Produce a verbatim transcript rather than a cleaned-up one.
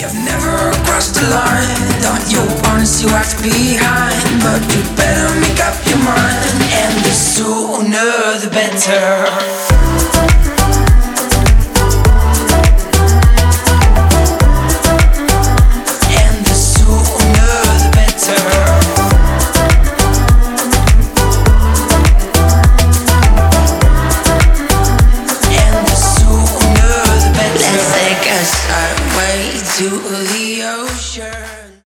You've never crossed the line, thought you honest, you act behind, but you better make up your mind, and the sooner the better.